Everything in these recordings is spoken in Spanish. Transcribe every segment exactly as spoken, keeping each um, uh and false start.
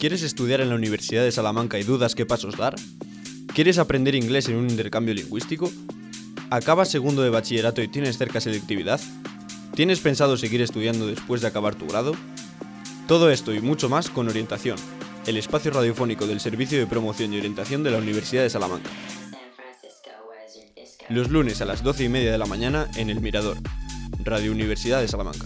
¿Quieres estudiar en la Universidad de Salamanca y dudas qué pasos dar? ¿Quieres aprender inglés en un intercambio lingüístico? ¿Acabas segundo de bachillerato y tienes cerca selectividad? ¿Tienes pensado seguir estudiando después de acabar tu grado? Todo esto y mucho más con Orientación, el espacio radiofónico del Servicio de Promoción y Orientación de la Universidad de Salamanca. Los lunes a las doce y media de la mañana en El Mirador, Radio Universidad de Salamanca.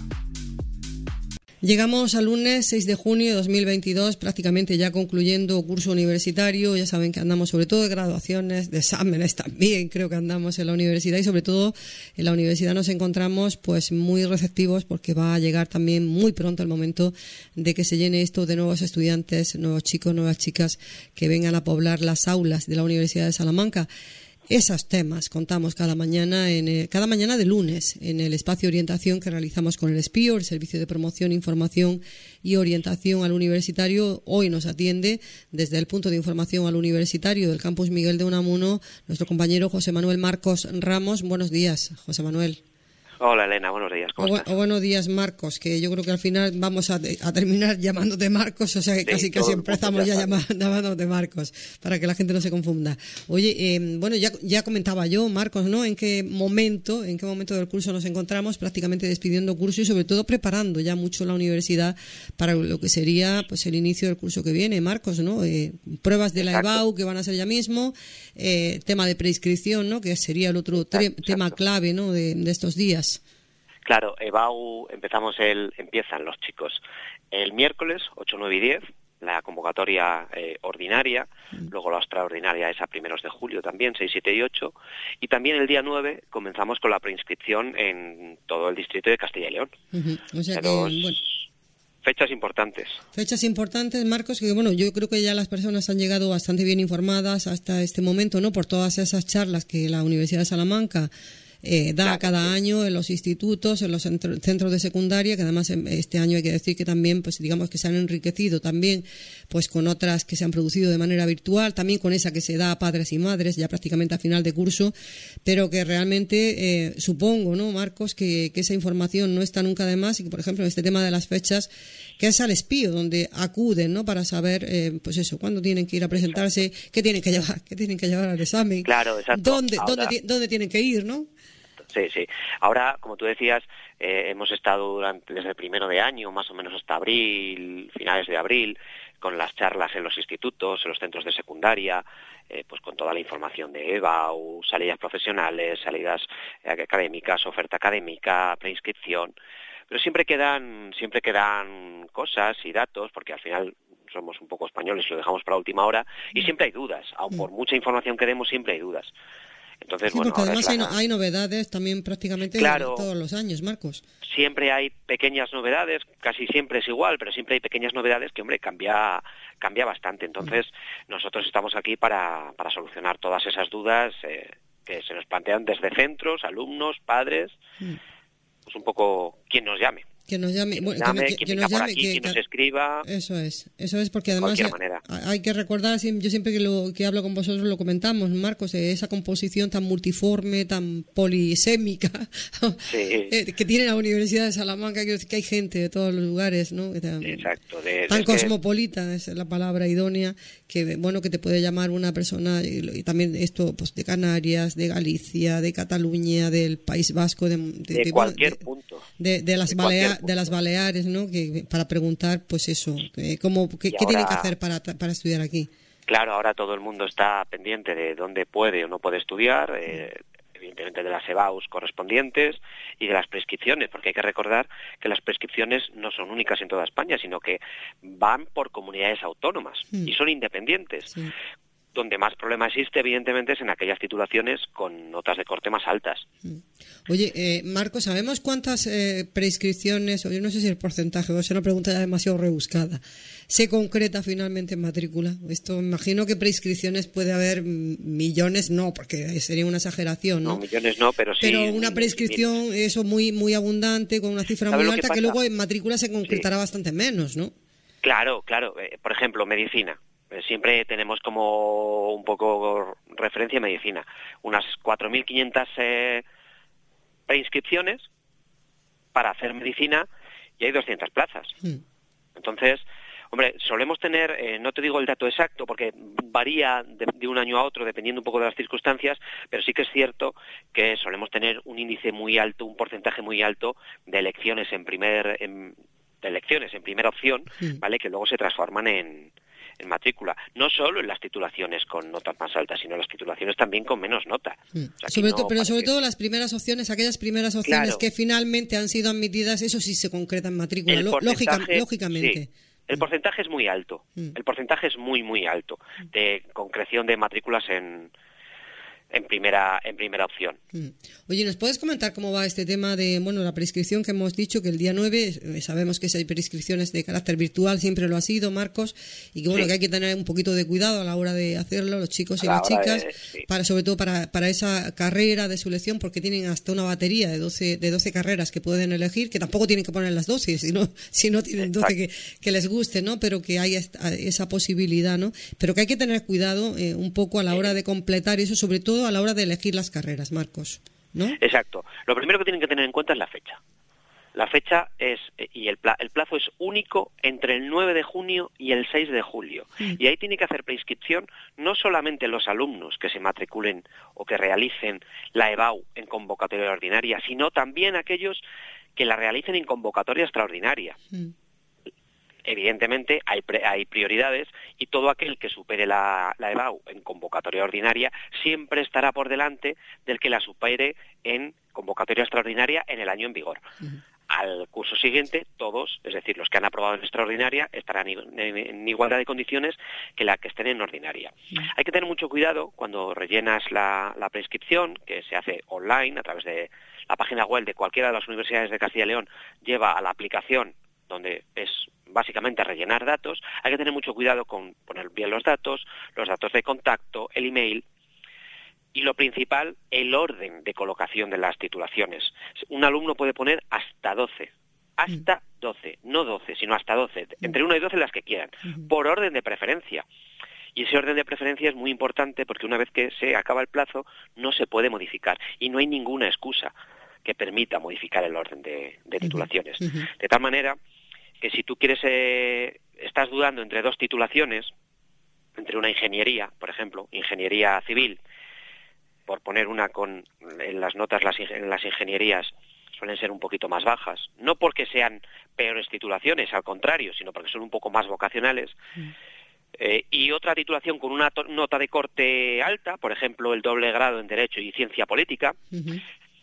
Llegamos al lunes seis de junio de dos mil veintidós, prácticamente ya concluyendo curso universitario. Ya saben que andamos sobre todo de graduaciones, de exámenes también, creo que andamos en la universidad, y sobre todo en la universidad nos encontramos pues muy receptivos porque va a llegar también muy pronto el momento de que se llene esto de nuevos estudiantes, nuevos chicos, nuevas chicas que vengan a poblar las aulas de la Universidad de Salamanca. Esos temas contamos cada mañana, en el, cada mañana de lunes, en el espacio de orientación que realizamos con el S P I O, el Servicio de Promoción, Información y Orientación al Universitario. Hoy nos atiende desde el punto de información al universitario del Campus Miguel de Unamuno nuestro compañero José Manuel Marcos Ramos. Buenos días, José Manuel. Hola, Elena, buenos días, ¿cómo o, estás? O buenos días, Marcos, que yo creo que al final vamos a, a terminar llamándote Marcos, o sea que sí, casi casi empezamos ya, ya llamándote Marcos, para que la gente no se confunda. Oye, eh, bueno, ya, ya comentaba yo, Marcos, ¿no? En qué momento, en qué momento del curso nos encontramos, prácticamente despidiendo curso y sobre todo preparando ya mucho la universidad para lo que sería pues el inicio del curso que viene, Marcos, ¿no? Eh, pruebas de la Exacto. E B A U que van a ser ya mismo, eh, tema de prescripción, ¿no? Que sería el otro tre- Exacto, tema exacto. clave, ¿no? De, de estos días. Claro, E B A U, empezamos el, empiezan los chicos el miércoles, ocho, nueve y diez, la convocatoria eh, ordinaria, mm. luego la extraordinaria es a primeros de julio también, seis, siete y ocho, y también el día nueve comenzamos con la preinscripción en todo el distrito de Castilla y León. Uh-huh. O sea que, dos bueno, fechas importantes. Fechas importantes, Marcos, que bueno, yo creo que ya las personas han llegado bastante bien informadas hasta este momento, ¿no? Por todas esas charlas que la Universidad de Salamanca Eh, da claro, cada sí. año en los institutos, en los centro, centros de secundaria, que además este año hay que decir que también, pues digamos que se han enriquecido también, pues con otras que se han producido de manera virtual, también con esa que se da a padres y madres ya prácticamente a final de curso, pero que realmente eh, supongo, ¿no, Marcos, que, que esa información no está nunca de más y que, por ejemplo, en este tema de las fechas, que es al S P I O donde acuden, ¿no? Para saber, eh, pues eso, cuándo tienen que ir a presentarse, exacto. qué tienen que llevar, qué tienen que llevar al examen, claro, exacto. dónde, Ahora... dónde, dónde tienen que ir, ¿no? Sí, sí. Ahora, como tú decías, eh, hemos estado durante desde el primero de año, más o menos hasta abril, finales de abril, con las charlas en los institutos, en los centros de secundaria, eh, pues con toda la información de E B A U, salidas profesionales, salidas eh, académicas, oferta académica, preinscripción. Pero siempre quedan, siempre quedan cosas y datos, porque al final somos un poco españoles y lo dejamos para última hora, y siempre hay dudas. Aun por mucha información que demos, siempre hay dudas. Entonces, sí, bueno, porque además la... hay, no, hay novedades también prácticamente claro, todos los años, Marcos. Siempre hay pequeñas novedades, casi siempre es igual, pero siempre hay pequeñas novedades que, hombre, cambia cambia bastante. Entonces, mm. nosotros estamos aquí para, para solucionar todas esas dudas eh, que se nos plantean desde centros, alumnos, padres, mm. pues un poco quien nos llame. Que nos llame, quien bueno, nos llame, que, que, quien que venga nos por llame, aquí, que, quien que, nos escriba. Eso es, eso es, porque además de cualquier manera. hay que recordar, yo siempre que lo que hablo con vosotros lo comentamos, Marcos, esa composición tan multiforme, tan polisémica sí. que tiene la Universidad de Salamanca, que hay gente de todos los lugares, ¿no? Que tan, exacto. De, tan de cosmopolita que... es la palabra idónea, que bueno, que te puede llamar una persona, y, y también esto pues de Canarias, de Galicia, de Cataluña, del País Vasco, de, de, de, de cualquier de, punto. De, de las de Balea- de las Baleares, ¿no? Que para preguntar, pues eso, cómo, qué, ahora, qué tienen que hacer para para estudiar aquí. Claro, ahora todo el mundo está pendiente de dónde puede o no puede estudiar, eh, evidentemente de las E B A Us correspondientes y de las prescripciones, porque hay que recordar que las prescripciones no son únicas en toda España, sino que van por comunidades autónomas mm. y son independientes. Sí. Donde más problema existe, evidentemente, es en aquellas titulaciones con notas de corte más altas. Oye, eh, Marco, ¿sabemos cuántas eh, prescripciones, o yo no sé si el porcentaje, o sea, una pregunta ya demasiado rebuscada, se concreta finalmente en matrícula? Esto, me imagino que prescripciones puede haber millones, no, porque sería una exageración, ¿no? No, millones no, pero sí. Pero una prescripción, miles. Eso muy muy abundante, con una cifra muy alta, que, que luego en matrícula se concretará sí. bastante menos, ¿no? Claro, claro. Eh, por ejemplo, medicina. Siempre tenemos como un poco referencia a medicina. Unas cuatro mil quinientas eh, preinscripciones para hacer medicina y hay doscientas plazas. Mm. Entonces, Hombre, solemos tener, eh, no te digo el dato exacto, porque varía de, de un año a otro, dependiendo un poco de las circunstancias, pero sí que es cierto que solemos tener un índice muy alto, un porcentaje muy alto de elecciones en primer, en, de elecciones en primera opción, sí. ¿Vale? Que luego se transforman en, en matrícula. No solo en las titulaciones con notas más altas, sino en las titulaciones también con menos nota. Sí. O sea, sobre no to, pero parece... sobre todo las primeras opciones, aquellas primeras opciones claro. que finalmente han sido admitidas, eso sí se concreta en matrícula, lógica, lógicamente. Sí. El porcentaje es muy alto, el porcentaje es muy, muy alto de concreción de matrículas en, en primera en primera opción. Oye, ¿nos puedes comentar cómo va este tema de, bueno, la prescripción que hemos dicho, que el día nueve, sabemos que hay prescripciones de carácter virtual, siempre lo ha sido, Marcos, y que bueno, sí. que hay que tener un poquito de cuidado a la hora de hacerlo, los chicos y las chicas, de, sí. para sobre todo para, para esa carrera de su elección, porque tienen hasta una batería de doce, de doce carreras que pueden elegir, que tampoco tienen que poner las doce, si no, si no tienen doce que, que les guste, ¿no? Pero que hay esa posibilidad, ¿no? Pero que hay que tener cuidado eh, un poco a la hora de completar eso, sobre todo a la hora de elegir las carreras, Marcos, ¿no? Exacto. Lo primero que tienen que tener en cuenta es la fecha. La fecha es, y el, pla, el plazo es único entre el nueve de junio y el seis de julio. Mm. Y ahí tiene que hacer preinscripción no solamente los alumnos que se matriculen o que realicen la EBAU en convocatoria ordinaria, sino también aquellos que la realicen en convocatoria extraordinaria. Mm. Evidentemente hay, pre, hay prioridades y todo aquel que supere la, la EBAU en convocatoria ordinaria siempre estará por delante del que la supere en convocatoria extraordinaria en el año en vigor. Uh-huh. Al curso siguiente, todos, es decir, los que han aprobado en extraordinaria, estarán en, en, en igualdad de condiciones que la que estén en ordinaria. Uh-huh. Hay que tener mucho cuidado cuando rellenas la, la prescripción, que se hace online a través de la página web de cualquiera de las universidades de Castilla y León, lleva a la aplicación donde es básicamente rellenar datos. Hay que tener mucho cuidado con poner bien los datos, los datos de contacto, el email y lo principal, el orden de colocación de las titulaciones. Un alumno puede poner hasta doce, hasta doce, no doce, sino hasta doce, entre uno y doce las que quieran, por orden de preferencia. Y ese orden de preferencia es muy importante porque una vez que se acaba el plazo no se puede modificar y no hay ninguna excusa que permita modificar el orden de, de titulaciones. Uh-huh. De tal manera que si tú quieres, eh, estás dudando entre dos titulaciones, entre una ingeniería, por ejemplo, ingeniería civil, por poner una con, en las notas las, en las ingenierías suelen ser un poquito más bajas, no porque sean peores titulaciones, al contrario, sino porque son un poco más vocacionales, uh-huh. eh, y otra titulación con una to- nota de corte alta, por ejemplo, el doble grado en Derecho y Ciencia Política, uh-huh.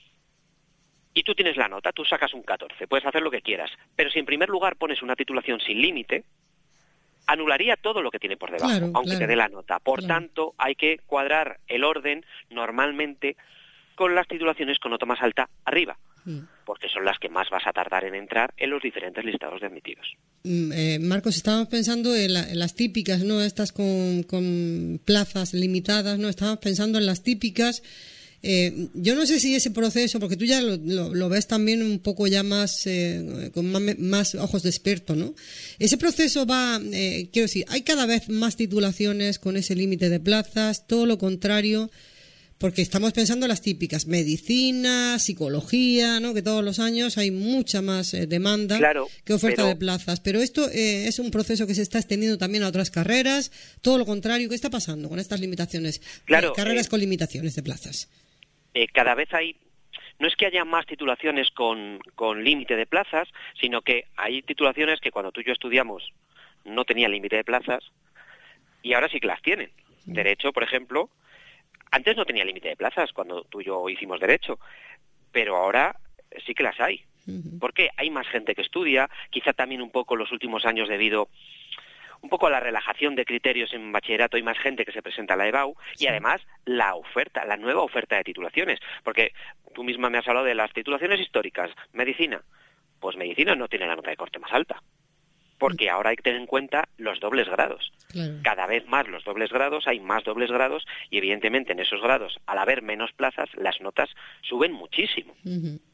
y tú tienes la nota, tú sacas un catorce, puedes hacer lo que quieras, pero si en primer lugar pones una titulación sin límite, anularía todo lo que tiene por debajo, claro, aunque claro, te dé la nota. Por claro. tanto, hay que cuadrar el orden normalmente con las titulaciones con nota más alta arriba, sí. porque son las que más vas a tardar en entrar en los diferentes listados de admitidos. Eh, Marcos, estábamos pensando en, la, en las típicas, ¿no? Estas con, con plazas limitadas, ¿no? Estábamos pensando en las típicas. Eh, yo no sé si ese proceso, porque tú ya lo, lo, lo ves también un poco ya más, eh, con más, más ojos de experto, ¿no? Ese proceso va, eh, quiero decir, hay cada vez más titulaciones con ese límite de plazas, todo lo contrario, porque estamos pensando en las típicas, medicina, psicología, ¿no? Que todos los años hay mucha más eh, demanda claro, que oferta pero... de plazas, pero esto eh, es un proceso que se está extendiendo también a otras carreras, todo lo contrario. ¿Qué está pasando con estas limitaciones? Claro, eh, carreras eh... con limitaciones de plazas. Eh, cada vez hay, no es que haya más titulaciones con, con límite de plazas, sino que hay titulaciones que cuando tú y yo estudiamos no tenían límite de plazas y ahora sí que las tienen. Derecho, por ejemplo, antes no tenía límite de plazas cuando tú y yo hicimos Derecho, pero ahora sí que las hay. Porque hay más gente que estudia, quizá también un poco los últimos años debido un poco a la relajación de criterios en bachillerato, hay más gente que se presenta a la EBAU sí. y además la oferta, la nueva oferta de titulaciones, porque tú misma me has hablado de las titulaciones históricas, medicina, pues medicina no tiene la nota de corte más alta, porque ahora hay que tener en cuenta los dobles grados. Claro. Cada vez más los dobles grados, hay más dobles grados y evidentemente en esos grados, al haber menos plazas, las notas suben muchísimo. Uh-huh.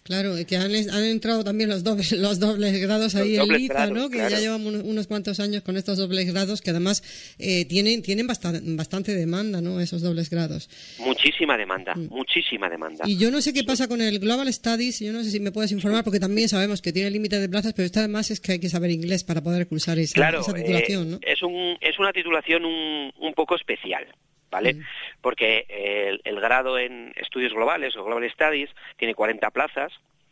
Claro, que han, han entrado también los dobles, los dobles grados ahí en Liza, ¿no? Que claro. Ya llevamos unos cuantos años con estos dobles grados que además eh, tienen tienen bastante, bastante demanda, ¿no? Esos dobles grados. Muchísima demanda, mm. muchísima demanda. Y yo no sé qué pasa con el Global Studies, yo no sé si me puedes informar, porque también sabemos que tiene límite de plazas, pero esto además es que hay que saber inglés para poder cursar esa, claro, esa titulación, ¿no? Eh, es, un, es una titulación un, un poco especial. ¿Vale? Mm. Porque el, el grado en estudios globales o Global Studies tiene cuarenta plazas,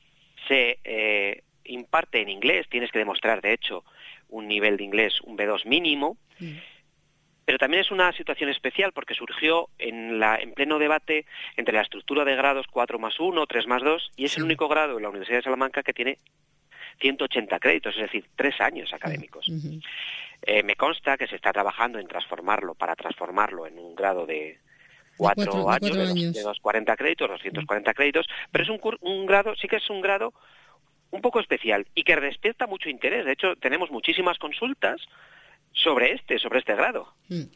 se eh, imparte en inglés, tienes que demostrar, de hecho, un nivel de inglés, un B dos mínimo, mm. pero también es una situación especial porque surgió en, la, en pleno debate entre la estructura de grados cuatro más uno, tres más dos, y es sí. el único grado en la Universidad de Salamanca que tiene ciento ochenta créditos, es decir, tres años académicos. Mm-hmm. Eh, me consta que se está trabajando en transformarlo, para transformarlo en un grado de cuatro, cuatro, años, de, cuatro años. De, dos, de doscientos cuarenta créditos, doscientos cuarenta créditos, pero es un, un grado, sí que es un grado un poco especial y que despierta mucho interés. De hecho, tenemos muchísimas consultas sobre este, sobre este grado.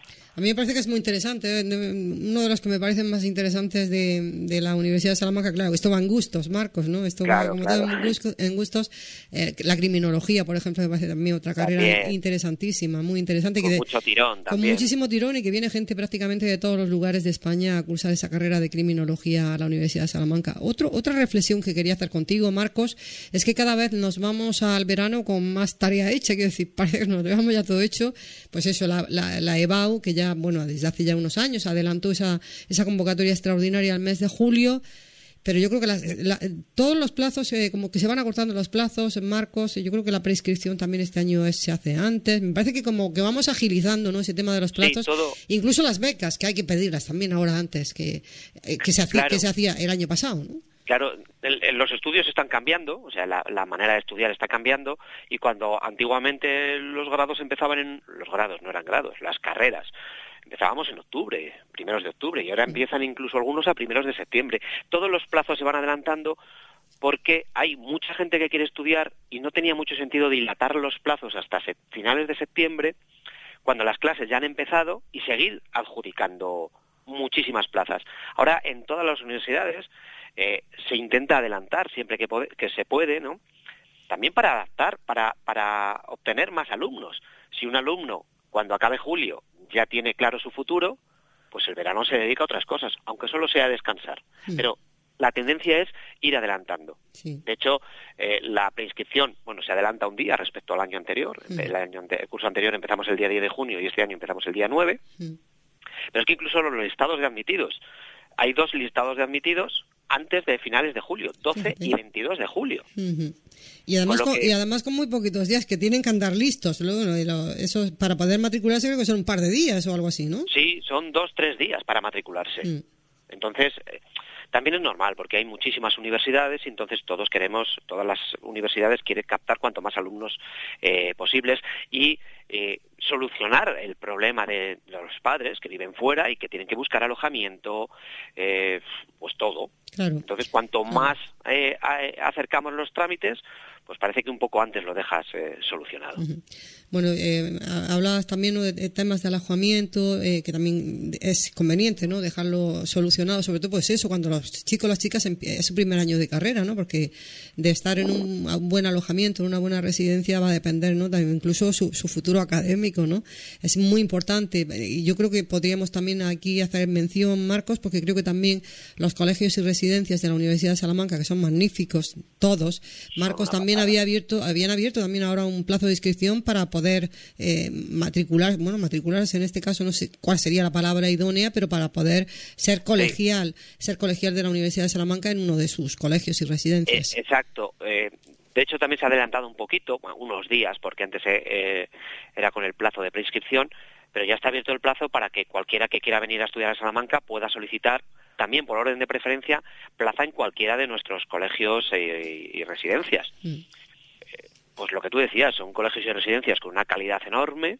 A mí me parece que es muy interesante, uno de los que me parecen más interesantes de, de la Universidad de Salamanca, claro, esto va en gustos, Marcos, ¿no? Esto claro, va como claro. todo en gustos, en gustos eh, la criminología, por ejemplo, me parece también otra carrera también. interesantísima, muy interesante. Con que de, mucho tirón también. Con muchísimo tirón y que viene gente prácticamente de todos los lugares de España a cursar esa carrera de criminología a la Universidad de Salamanca. Otro, otra reflexión que quería hacer contigo, Marcos, es que cada vez nos vamos al verano con más tarea hecha, quiero decir, parece que nos dejamos ya todo hecho, pues eso, la, la, la E B A U, que ya, bueno, desde hace ya unos años adelantó esa, esa convocatoria extraordinaria al mes de julio, pero yo creo que las, la, todos los plazos, eh, como que se van acortando los plazos, Marcos, yo creo que la prescripción también este año es, se hace antes, me parece que como que vamos agilizando, ¿no?, ese tema de los plazos, sí, todo... incluso las becas, que hay que pedirlas también ahora antes, que, eh, que, se, hacía, claro. que se hacía el año pasado, ¿no? Claro, el, el, los estudios están cambiando, o sea, la, la manera de estudiar está cambiando, y cuando antiguamente los grados empezaban en... Los grados no eran grados, las carreras. Empezábamos en octubre, primeros de octubre, y ahora empiezan incluso algunos a primeros de septiembre. Todos los plazos se van adelantando porque hay mucha gente que quiere estudiar y no tenía mucho sentido dilatar los plazos hasta se- finales de septiembre, cuando las clases ya han empezado, y seguir adjudicando muchísimas plazas. Ahora, en todas las universidades eh, se intenta adelantar siempre que, pode- que se puede, ¿no? También para adaptar, para, para obtener más alumnos. Si un alumno, cuando acabe julio, ya tiene claro su futuro, pues el verano se dedica a otras cosas, aunque solo sea a descansar. Sí. Pero la tendencia es ir adelantando. Sí. De hecho, eh, la preinscripción, bueno, se adelanta un día respecto al año anterior. Sí. El, año ante- el curso anterior empezamos el día diez de junio y este año empezamos el día nueve. Sí. Pero es que incluso los listados de admitidos, hay dos listados de admitidos antes de finales de julio, doce sí, sí. y veintidós de julio. Uh-huh. Y además con, que... y además con muy poquitos días, que tienen que andar listos. Luego, lo, eso, para poder matricularse creo que son un par de días o algo así, ¿no? Sí, son dos, tres días para matricularse. Mm. Entonces, eh, también es normal, porque hay muchísimas universidades y entonces todos queremos, todas las universidades quieren captar cuanto más alumnos eh, posibles y eh, solucionar el problema de, de los padres que viven fuera y que tienen que buscar alojamiento, eh, pues todo. Claro. Entonces, cuanto claro. más eh, a, acercamos los trámites, pues parece que un poco antes lo dejas eh, solucionado. Uh-huh. Bueno, eh, hablabas también, ¿no?, de, de temas de alojamiento, eh, que también es conveniente, ¿no?, dejarlo solucionado, sobre todo pues eso, cuando los chicos, las chicas, es su primer año de carrera, ¿no?, porque de estar en un, un buen alojamiento, en una buena residencia, va a depender, ¿no?, también incluso su, su futuro académico, ¿no? Es muy importante, y yo creo que podríamos también aquí hacer mención, Marcos, porque creo que también los colegios y residencias de la Universidad de Salamanca, que son magníficos todos, Marcos también había abierto, habían abierto también ahora un plazo de inscripción para poder eh, matricular, bueno, matricularse en este caso, no sé cuál sería la palabra idónea, pero para poder ser colegial, sí. ser colegial de la Universidad de Salamanca en uno de sus colegios y residencias. Eh, exacto. Eh, de hecho, también se ha adelantado un poquito, unos días, porque antes eh, era con el plazo de preinscripción, pero ya está abierto el plazo para que cualquiera que quiera venir a estudiar a Salamanca pueda solicitar, también por orden de preferencia, plaza en cualquiera de nuestros colegios e, y residencias. Mm. Eh, pues lo que tú decías, son colegios y residencias con una calidad enorme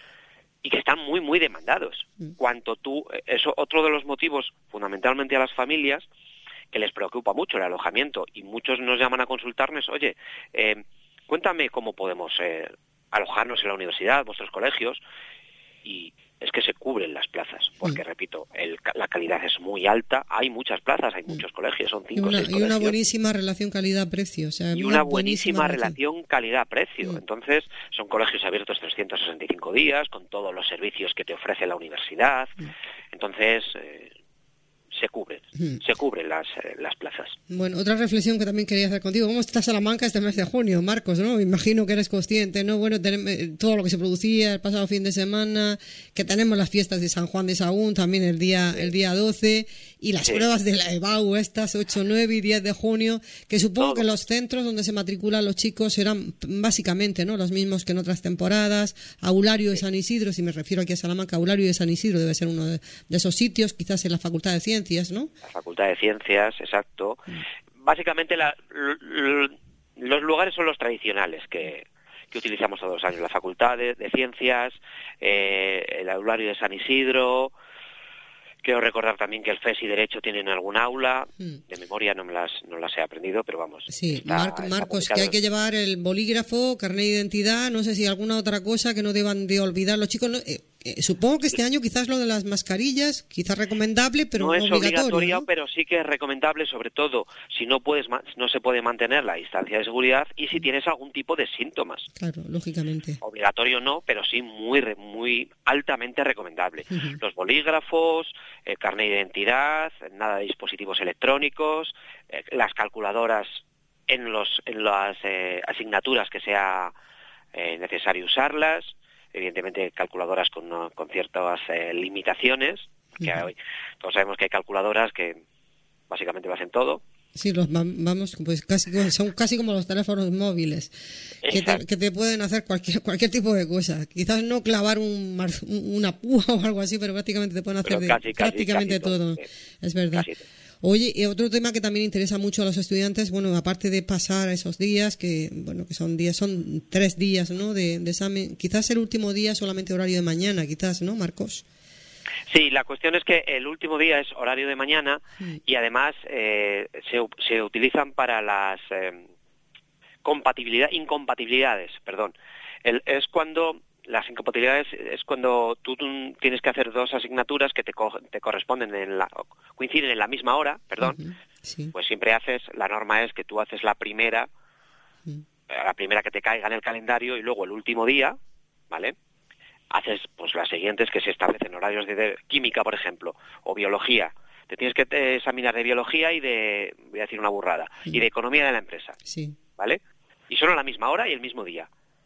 y que están muy, muy demandados. Mm. Cuanto tú, eso, otro de los motivos, fundamentalmente a las familias, que les preocupa mucho el alojamiento, y muchos nos llaman a consultarnos, oye, eh, cuéntame cómo podemos eh, alojarnos en la universidad, vuestros colegios, y es que se cubren las plazas, porque, mm. repito, el, la calidad es muy alta, hay muchas plazas, hay muchos mm. colegios, son cinco o seis colegios. Y una buenísima relación calidad-precio. O sea, y una, una buenísima, buenísima relación calidad-precio. Mm. Entonces, son colegios abiertos trescientos sesenta y cinco días, con todos los servicios que te ofrece la universidad. Mm. Entonces, eh, se cubren, mm. se cubren las, eh, las plazas. Bueno, otra reflexión que también quería hacer contigo. ¿Cómo está Salamanca este mes de junio, Marcos? ¿No? Me imagino que eres consciente, ¿no? Bueno, tenemos, todo lo que se producía el pasado fin de semana, que tenemos las fiestas de San Juan de Sahagún también el día, sí. el día doce, y las sí. pruebas de la EBAU, estas ocho, nueve y diez de junio, que supongo todo. Que los centros donde se matriculan los chicos serán básicamente, ¿no?, los mismos que en otras temporadas. Aulario sí. de San Isidro, si me refiero aquí a Salamanca, Aulario de San Isidro debe ser uno de, de esos sitios, quizás en la Facultad de Ciencias, ¿no? La Facultad de Ciencias, exacto. Mm. Básicamente la, l, l, los lugares son los tradicionales que, que utilizamos todos los años. La Facultad de, de Ciencias, eh, el Aulario de San Isidro. Quiero recordar también que el F E S y Derecho tienen algún aula. Mm. De memoria no me las no las he aprendido, pero vamos. Sí, está, Mar está Marcos, publicado. Que hay que llevar el bolígrafo, carnet de identidad, no sé si alguna otra cosa que no deban de olvidar los chicos. No, eh, eh, supongo que este año quizás lo de las mascarillas, quizás recomendable, pero no, no es obligatorio, ¿no? Pero sí que es recomendable, sobre todo si no puedes no se puede mantener la distancia de seguridad y si tienes algún tipo de síntomas. Claro, lógicamente. Obligatorio no, pero sí muy muy altamente recomendable. Uh-huh. Los bolígrafos, el carnet de identidad, nada de dispositivos electrónicos, eh, las calculadoras en los en las eh, asignaturas que sea eh, necesario usarlas. Evidentemente calculadoras con, con ciertas eh, limitaciones, que uh-huh. hoy todos sabemos que hay calculadoras que básicamente lo hacen todo. Sí, los vamos, pues casi son casi como los teléfonos móviles, que te, que te pueden hacer cualquier cualquier tipo de cosa. Quizás no clavar un, una púa o algo así, pero prácticamente te pueden hacer de, casi, prácticamente casi todo. todo. Es verdad. Casi. Oye, y otro tema que también interesa mucho a los estudiantes, bueno, aparte de pasar esos días, que bueno, que son días, son tres días, ¿no?, de, de examen, quizás el último día solamente horario de mañana, quizás, ¿no, Marcos? Sí, la cuestión es que el último día es horario de mañana mm. y además eh, se, se utilizan para las eh, compatibilidad, incompatibilidades, perdón. El, es cuando las incompatibilidades es cuando tú, tú tienes que hacer dos asignaturas que te, co te corresponden en la coinciden en la misma hora, perdón. Uh-huh. Sí. Pues siempre haces, la norma es que tú haces la primera, uh-huh. la primera que te caiga en el calendario y luego el último día, ¿vale? Haces pues las siguientes que se establecen horarios de, de química, por ejemplo, o biología. Te tienes que te examinar de biología y de, voy a decir una burrada, uh-huh. y de economía de la empresa, sí. ¿vale? Y son a la misma hora y el mismo día.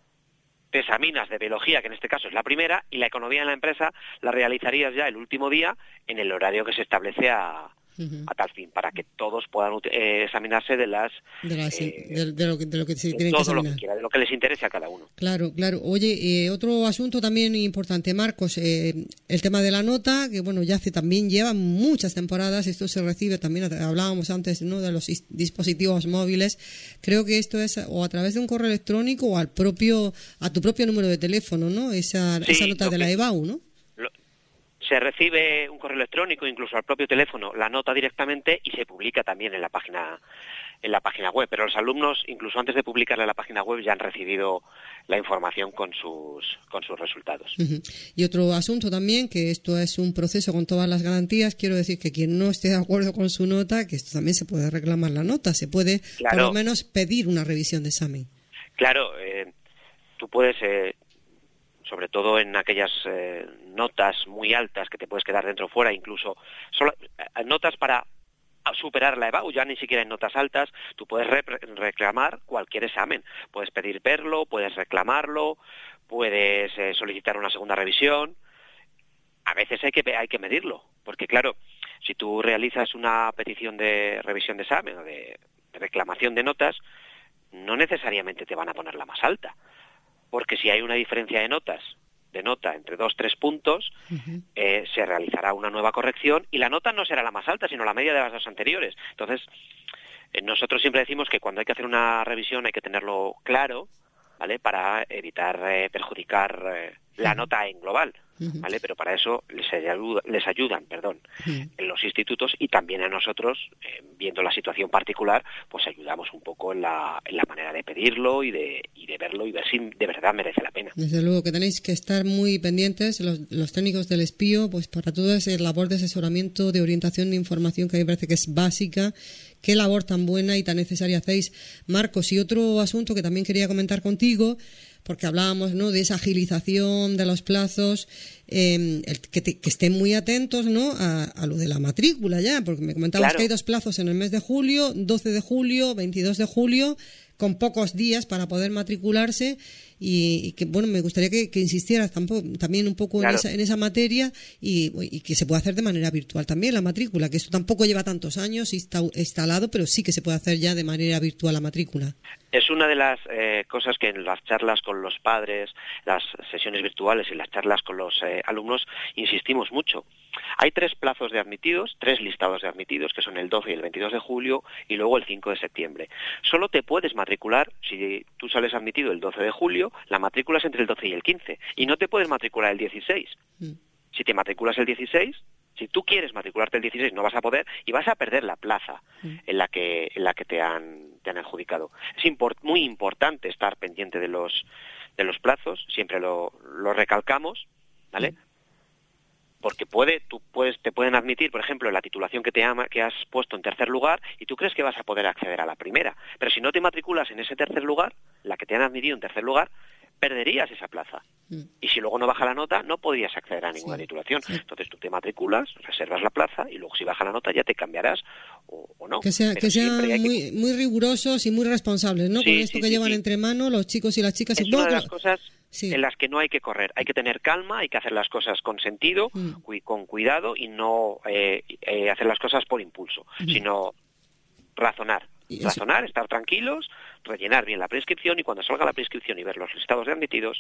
Te examinas de biología, que en este caso es la primera, y la economía en la empresa la realizarías ya el último día en el horario que se establece a, uh-huh. a tal fin, para que todos puedan eh, examinarse de las... De, las, eh, de, de, lo que, de lo que se tienen que examinar. Todo lo que quiera, de lo que les interese a cada uno. Claro, claro. Oye, eh, otro asunto también importante, Marcos, eh, el tema de la nota, que bueno, ya hace también lleva muchas temporadas, esto se recibe también, hablábamos antes, ¿no?, de los dispositivos móviles. Creo que esto es o a través de un correo electrónico o al propio, a tu propio número de teléfono, ¿no? Esa, sí, esa nota de la EBAU, ¿no? Se recibe un correo electrónico, incluso al propio teléfono, la nota directamente y se publica también en la página en la página web. Pero los alumnos, incluso antes de publicarla en la página web, ya han recibido la información con sus con sus resultados. Uh-huh. Y otro asunto también, que esto es un proceso con todas las garantías. Quiero decir que quien no esté de acuerdo con su nota, que esto también se puede reclamar la nota, se puede claro. por lo menos pedir una revisión de examen. Claro, eh, tú puedes... Eh, sobre todo en aquellas eh, notas muy altas que te puedes quedar dentro o fuera, incluso solo, eh, notas para superar la EBAU, ya ni siquiera en notas altas, tú puedes re reclamar cualquier examen, puedes pedir verlo, puedes reclamarlo, puedes eh, solicitar una segunda revisión. A veces hay que hay que medirlo, porque claro, si tú realizas una petición de revisión de examen o de, de reclamación de notas, no necesariamente te van a poner la más alta. Porque si hay una diferencia de notas, de nota entre dos, tres puntos, uh-huh. eh, se realizará una nueva corrección y la nota no será la más alta, sino la media de las dos anteriores. Entonces, eh, nosotros siempre decimos que cuando hay que hacer una revisión hay que tenerlo claro, ¿vale? Para evitar eh, perjudicar eh, la uh-huh. nota en global. uh-huh. ¿vale? Pero para eso les, ayuda, les ayudan, perdón, uh-huh. en los institutos, y también a nosotros, eh, viendo la situación particular, pues ayudamos un poco en la, en la manera de pedirlo y de, y de verlo y ver si de verdad merece la pena. Desde luego que tenéis que estar muy pendientes, los, los técnicos del Espío, pues para toda esa labor de asesoramiento, de orientación de información, que a mí me parece que es básica. Qué labor tan buena y tan necesaria hacéis, Marcos. Y otro asunto que también quería comentar contigo, porque hablábamos, ¿no?, de esa agilización de los plazos, eh, el, que, te, que estén muy atentos, ¿no?, a, a lo de la matrícula ya, porque me comentabas claro. que hay dos plazos en el mes de julio, doce de julio, veintidós de julio, con pocos días para poder matricularse, y, y que, bueno, me gustaría que, que insistieras tampoco, también un poco claro. en, esa, en esa materia, y, y que se pueda hacer de manera virtual también la matrícula, que esto tampoco lleva tantos años está instalado, pero sí que se puede hacer ya de manera virtual la matrícula. Es una de las eh, cosas que en las charlas con los padres, las sesiones virtuales y las charlas con los eh, alumnos insistimos mucho. Hay tres plazos de admitidos, tres listados de admitidos, que son el doce y el veintidós de julio, y luego el cinco de septiembre. Solo te puedes matricular, si tú sales admitido el doce de julio, la matrícula es entre el doce y el quince, y no te puedes matricular el dieciséis. Mm. Si te matriculas el dieciséis, si tú quieres matricularte el dieciséis, no vas a poder y vas a perder la plaza mm. en la que en la que te han te han adjudicado. Es import, muy importante estar pendiente de los de los plazos, siempre lo, lo recalcamos, ¿vale? Mm. Porque puede, tú puedes, te pueden admitir, por ejemplo, la titulación que te ama, que has puesto en tercer lugar, y tú crees que vas a poder acceder a la primera. Pero si no te matriculas en ese tercer lugar, la que te han admitido en tercer lugar, perderías esa plaza. Mm. Y si luego no baja la nota, no podrías acceder a ninguna sí, titulación. Sí. Entonces tú te matriculas, reservas la plaza, y luego si baja la nota ya te cambiarás o, o no. Que, sea, que sean muy, que... muy rigurosos y muy responsables, ¿no? Sí, con esto sí, que sí, llevan sí. entre manos los chicos y las chicas. Es y una de las cosas... Sí. en las que no hay que correr, hay que tener calma, hay que hacer las cosas con sentido, mm. cu- con cuidado y no eh, eh, hacer las cosas por impulso, mm. sino razonar, razonar, estar tranquilos, rellenar bien la prescripción y cuando salga la prescripción y ver los listados de admitidos,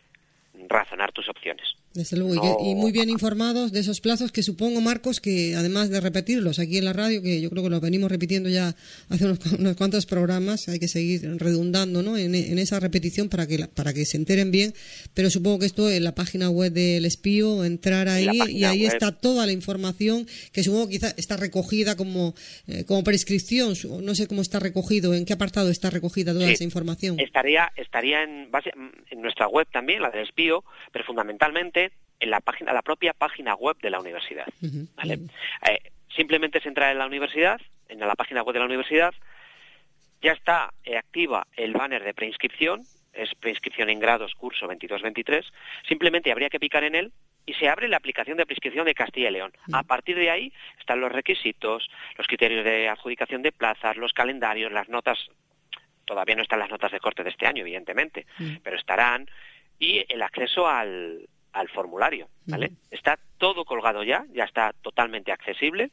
razonar tus opciones. Desde luego, no... y, y muy bien informados de esos plazos que supongo, Marcos, que además de repetirlos aquí en la radio, que yo creo que los venimos repitiendo ya hace unos, unos cuantos programas, hay que seguir redundando, ¿no?, en, en esa repetición para que para que se enteren bien, pero supongo que esto en la página web del Espío, entrar ahí y ahí web. Está toda la información que supongo que quizá está recogida como, eh, como prescripción, no sé cómo está recogido, en qué apartado está recogida toda sí. esa información. Estaría, estaría en, base, en nuestra web también, la del Espío, pero fundamentalmente en la página, la propia página web de la universidad. Uh-huh. ¿Vale? Uh-huh. Eh, simplemente es entrar en la universidad, en la página web de la universidad, ya está eh, activa el banner de preinscripción, es preinscripción en grados, curso veintidós veintitrés, simplemente habría que picar en él y se abre la aplicación de prescripción de Castilla y León. Uh-huh. A partir de ahí están los requisitos, los criterios de adjudicación de plazas, los calendarios, las notas. Todavía no están las notas de corte de este año, evidentemente, uh-huh. pero estarán, y el acceso al, al formulario, ¿vale? Uh-huh. Está todo colgado ya, ya está totalmente accesible,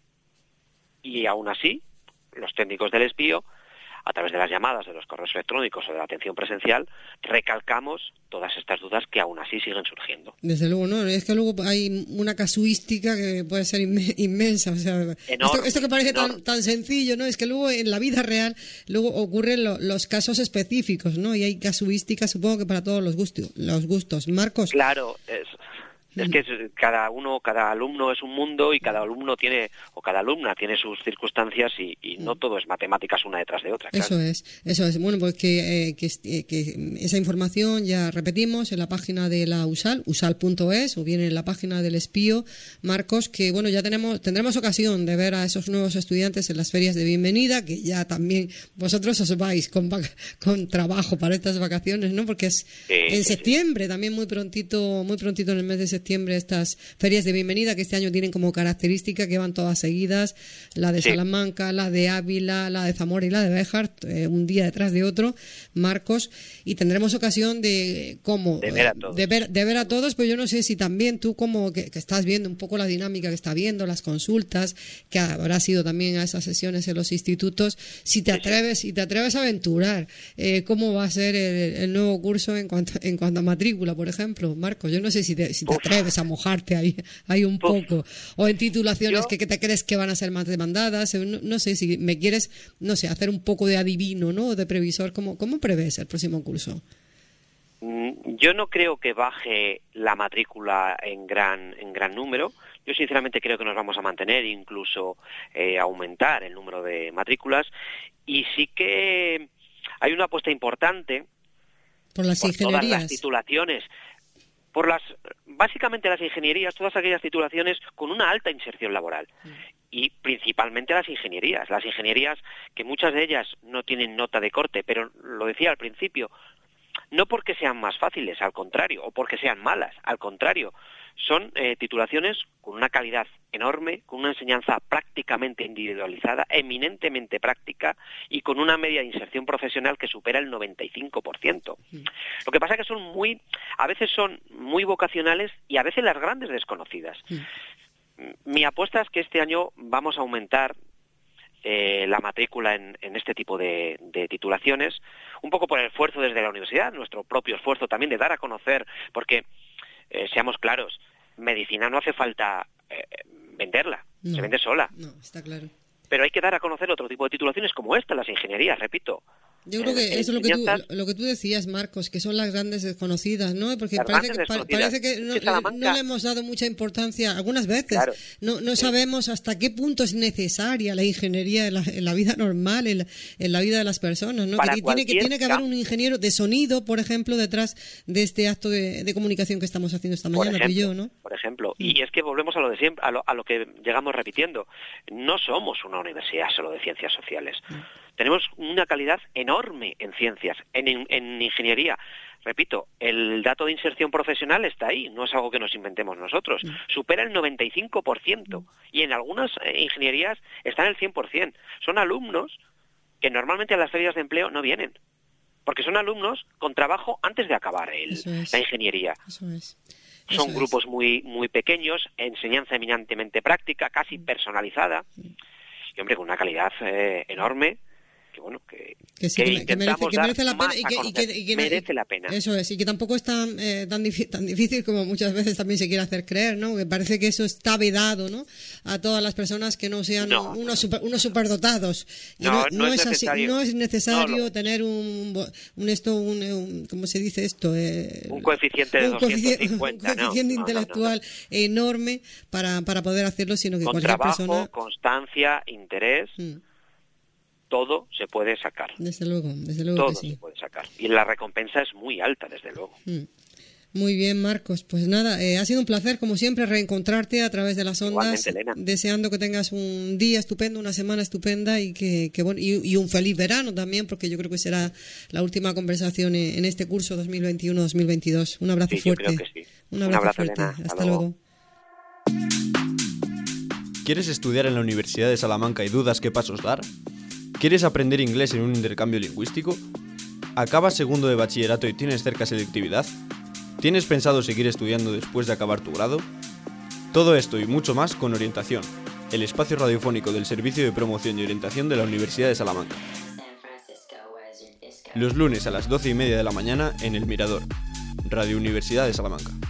y aún así, los técnicos del Espío, a través de las llamadas, de los correos electrónicos o de la atención presencial, recalcamos todas estas dudas que aún así siguen surgiendo. Desde luego, no, es que luego hay una casuística que puede ser inmensa, o sea, esto, esto que parece tan, tan sencillo, ¿no? Es que luego en la vida real luego ocurren lo, los casos específicos, ¿no? Y hay casuística, supongo que para todos los gustos, los gustos. Marcos. Claro, es... Es que cada uno, cada alumno es un mundo y cada alumno tiene, o cada alumna tiene sus circunstancias y, y no todo es matemáticas una detrás de otra. Claro. Eso es, eso es. Bueno, pues que, eh, que, que esa información ya repetimos en la página de la U S A L, usal punto es, o bien en la página del Espío, Marcos, que bueno, ya tenemos, tendremos ocasión de ver a esos nuevos estudiantes en las ferias de bienvenida, que ya también vosotros os vais con, con trabajo para estas vacaciones, ¿no? Porque es sí, en sí, septiembre, sí. también muy prontito, muy prontito en el mes de septiembre. septiembre estas ferias de bienvenida que este año tienen como característica que van todas seguidas, la de sí. Salamanca, la de Ávila, la de Zamora y la de Béjar, eh, un día detrás de otro, Marcos, y tendremos ocasión de cómo de ver a todos, de ver, de ver a todos, pero yo no sé si también tú como que, que estás viendo un poco la dinámica que está viendo, las consultas, que habrá sido también a esas sesiones en los institutos, si te atreves, si te atreves a aventurar, eh, cómo va a ser el, el nuevo curso en cuanto en cuanto a matrícula, por ejemplo, Marcos, yo no sé si te, si te atreves a mojarte ahí, ahí un poco, o en titulaciones que, que te crees que van a ser más demandadas, no, no sé si me quieres, no sé, hacer un poco de adivino, ¿no?, de previsor, ¿cómo, cómo prevés el próximo curso? Yo no creo que baje la matrícula en gran, en gran número. Yo sinceramente creo que nos vamos a mantener, incluso eh, aumentar el número de matrículas. Y sí que hay una apuesta importante por las por ingenierías. todas las titulaciones, por las, básicamente las ingenierías, todas aquellas titulaciones con una alta inserción laboral. Mm. Y principalmente las ingenierías, las ingenierías que muchas de ellas no tienen nota de corte, pero lo decía al principio, no porque sean más fáciles, al contrario, o porque sean malas, al contrario, son eh, titulaciones con una calidad enorme, con una enseñanza prácticamente individualizada, eminentemente práctica y con una media de inserción profesional que supera el noventa y cinco por ciento. Mm. Lo que pasa es que son muy, a veces son muy vocacionales y a veces las grandes desconocidas. Mm. Mi apuesta es que este año vamos a aumentar eh, la matrícula en, en este tipo de, de titulaciones, un poco por el esfuerzo desde la universidad, nuestro propio esfuerzo también de dar a conocer, porque, eh, seamos claros, medicina no hace falta eh, venderla, no, se vende sola. No, está claro. Pero hay que dar a conocer otro tipo de titulaciones como esta, las ingenierías, repito. Yo creo que eso es lo que, tú, lo que tú decías, Marcos, que son las grandes desconocidas, ¿no? Porque parece que, parece que no, no le hemos dado mucha importancia algunas veces. Claro. No, no sí. sabemos hasta qué punto es necesaria la ingeniería en la, en la vida normal, en la, en la vida de las personas, ¿no? Que tiene, que tiene que haber un ingeniero de sonido, por ejemplo, detrás de este acto de, de comunicación que estamos haciendo esta mañana, ejemplo, tú y yo, ¿no? Por ejemplo, mm. y es que volvemos a lo de siempre, a lo, a lo que llegamos repitiendo. No somos una universidad solo de ciencias sociales. Mm. Tenemos una calidad enorme en ciencias, en, en, en ingeniería. Repito, el dato de inserción profesional está ahí, no es algo que nos inventemos nosotros. Supera el noventa y cinco por ciento y en algunas eh, ingenierías está en el cien por ciento. Son alumnos que normalmente a las ferias de empleo no vienen, porque son alumnos con trabajo antes de acabar el, es. la ingeniería. Eso es. Eso Son grupos es. muy muy pequeños, enseñanza eminentemente práctica, casi personalizada, y hombre, con una calidad eh, enorme. Que bueno, que, que, sí, que, que, merece, que merece la pena y que, y que, y que merece la pena. Eso es, y que tampoco es tan, eh, tan, difícil, tan difícil como muchas veces también se quiere hacer creer, ¿no? Que parece que eso está vedado, ¿no? A todas las personas que no sean no. unos super, unos superdotados. Y no, no, no, no es, es así, no es necesario no, no. tener un, un esto, un, un, ¿cómo se dice esto? Eh, un coeficiente de un doscientos cincuenta, un coeficiente no, intelectual no, no, no. enorme para, para poder hacerlo, sino que con cualquier trabajo, persona... constancia, interés... Mm. Todo se puede sacar. Desde luego, desde luego Todo que sí. se puede sacar. Y la recompensa es muy alta, desde luego. Mm. Muy bien, Marcos. Pues nada, eh, ha sido un placer, como siempre, reencontrarte a través de las ondas. Elena. Deseando que tengas un día estupendo, una semana estupenda y que, que bueno, y, y un feliz verano también, porque yo creo que será la última conversación en, en este curso dos mil veintiuno dos mil veintidós. Un abrazo sí, fuerte. Yo creo que sí. Un abrazo, un abrazo fuerte. Elena. Hasta, Hasta luego. luego. ¿Quieres estudiar en la Universidad de Salamanca y dudas qué pasos dar? ¿Quieres aprender inglés en un intercambio lingüístico? ¿Acabas segundo de bachillerato y tienes cerca selectividad? ¿Tienes pensado seguir estudiando después de acabar tu grado? Todo esto y mucho más con Orientación, el espacio radiofónico del Servicio de Promoción y Orientación de la Universidad de Salamanca. Los lunes a las doce y media de la mañana en El Mirador, Radio Universidad de Salamanca.